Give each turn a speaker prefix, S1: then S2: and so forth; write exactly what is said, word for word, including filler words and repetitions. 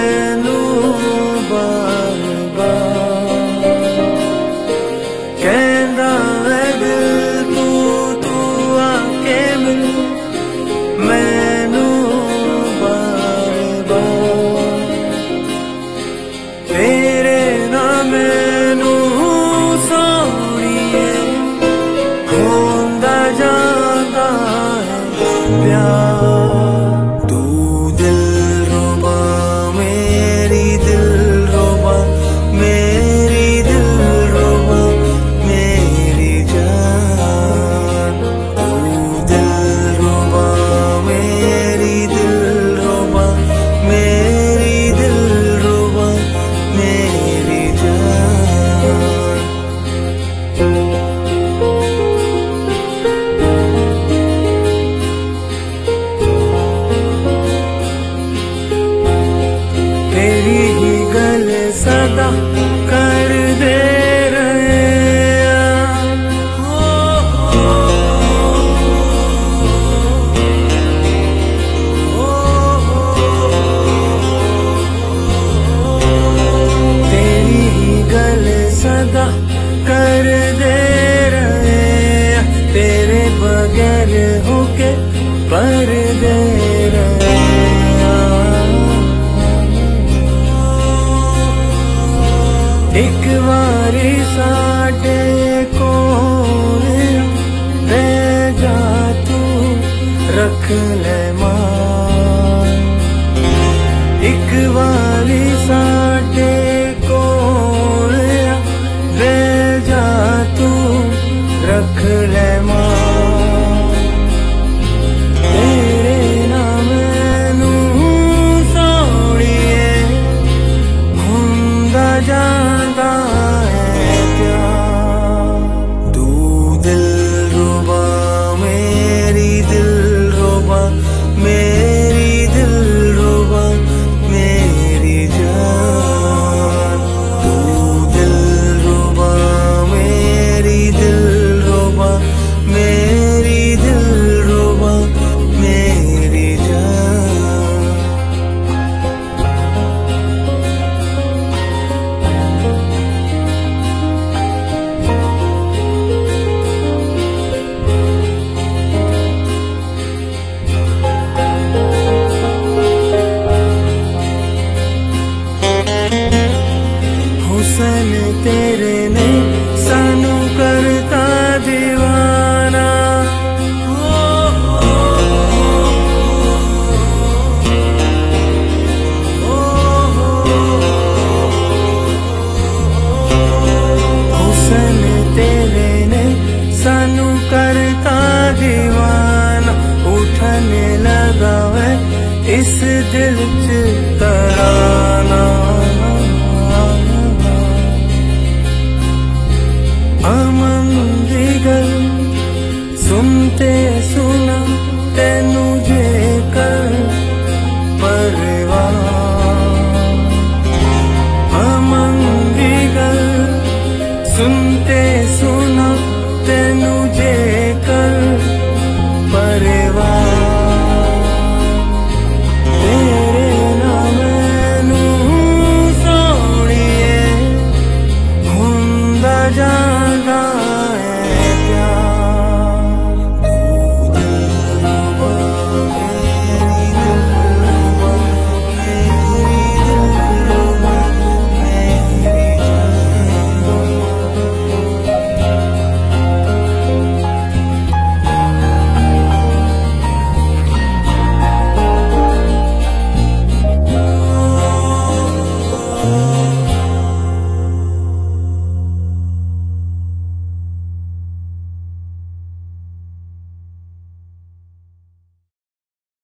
S1: मैनू बार बार कहंदा है दिल तू तू आके मिल मैनू बार बार तेरे ना मैनू सोहणिए होंदा जांदा है प्यार तू दिल रुबा मेरी दिल रुबा मेरी दिल रुबा मेरी जान तू दिल रुबा मेरी दिल रुबा मेरी दिल रुबा मेरी जान तेरी ही गल सदा कर दे रहे तेरी ही गल सदा कर दे रहे तेरे बगैर होके पर दे रहे एक बारी साडे कोल रह जा तू रख ले मान एक बारी साडे कोल रह जा तू रख ले मान तेरे नाम नू सोहणिए हुंदा जांदा है प्यार तू दिल रुबा मेरी दिल रुबा मेरी दिल रुबा मेरी जान तू दिल रुबा मेरी दिल रुबा मेरी दिल रुबा मेरी जान हुसन तेरे ने सानू करता दीवाना हुसन तेरे ने सानू करता दीवाना उठने लगा है इस दिल च